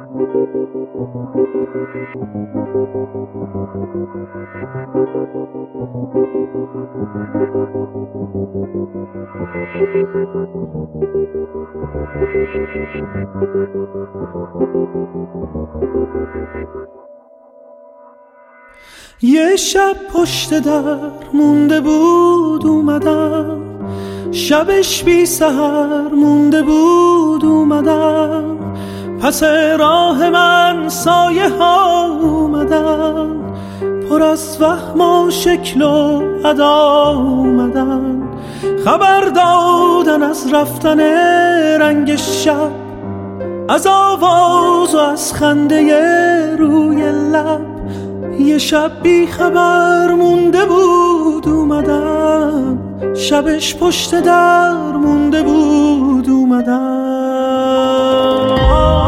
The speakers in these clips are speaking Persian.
یه شب پشت در مونده بود اومدم، شبش بی سحر مونده بود اومدم، پس راه من سایه ها اومدن، پر از وهم و شکل و ادا اومدن، خبر دادن از رفتن رنگ شب، از آواز و از خنده روی لب. یه شب بی خبر مونده بود اومدم، شبش پشت در مونده بود اومدم.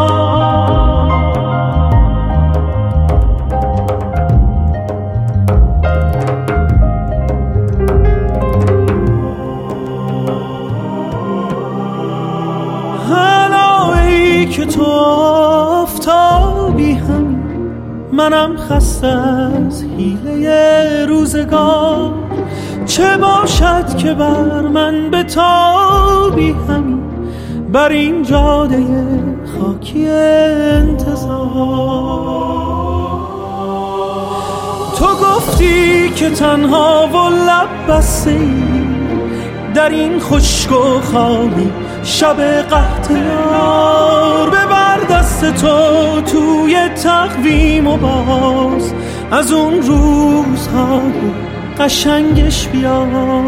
حالا که تو آفتابی هم، منم خسته از حیله روزگار، چه باشد که بر من به تابی همین، بر این جاده خاکی انتظار. تو گفتی که تنها و لب بسته ای، در این خشک و خالی شب قحط یار، ببر دست تو توی تقویم و باز از اون روزهای قشنگش بیار.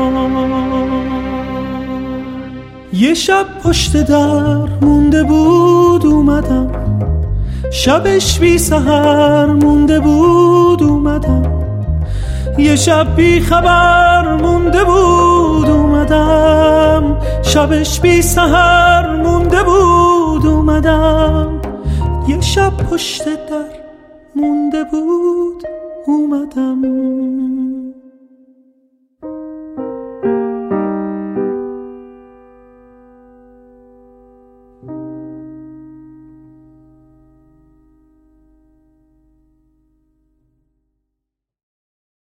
یه شب پشت در مونده بود اومدم، شبش بی سحر مونده بود اومدم، یه شب بی خبر مونده بود اومدم، شبش بی سحر مونده بود اومدم، یه شب پشت در مونده بود اومدم.